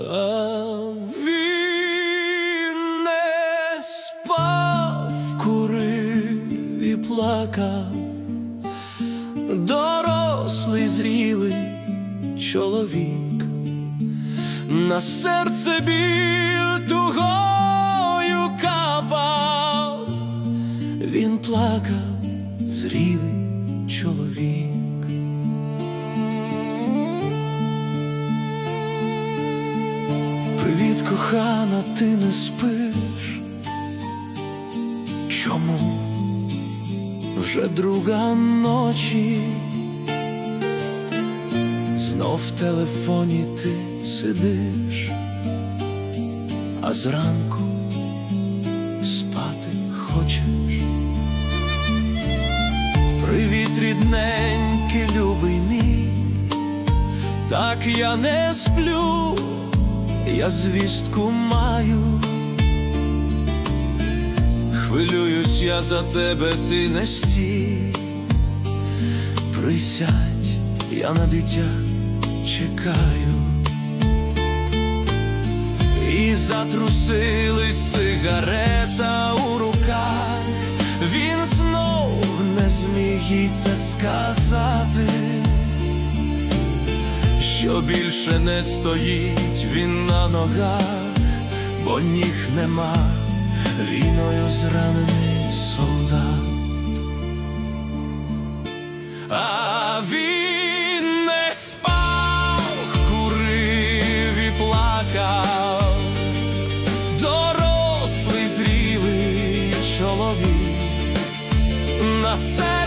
А він не спав, курив і плакав, дорослий, зрілий чоловік, на серце біль тугою капав, він плакав, зрілий чоловік. Привіт, кохана, ти не спиш? Чому? Вже друга ночі, знов в телефоні ти сидиш, а зранку спати хочеш. Привіт, рідненький, любий мій, так я не сплю, я звістку маю. Хвилююсь я за тебе, ти не стій, присядь, я на дитя чекаю. І затрусились сигарета у руках, він знов не зміг їй це сказати, що більше не стоїть він на ногах, бо ніг нема, війною зранений солдат. А він не спав, курив і плакав, дорослий, зрілий чоловік, на серці